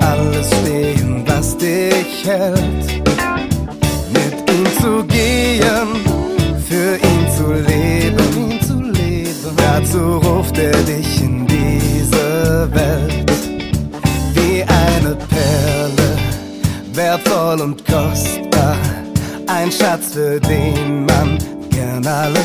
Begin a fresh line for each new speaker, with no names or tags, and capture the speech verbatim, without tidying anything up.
alles stehen, was dich hält. Mit ihm zu gehen, für ihn zu leben, ihn zu leben. Dazu ruft er dich in diese Welt. Wie eine Perle, wertvoll und kostbar, ein Schatz, für den man gern alles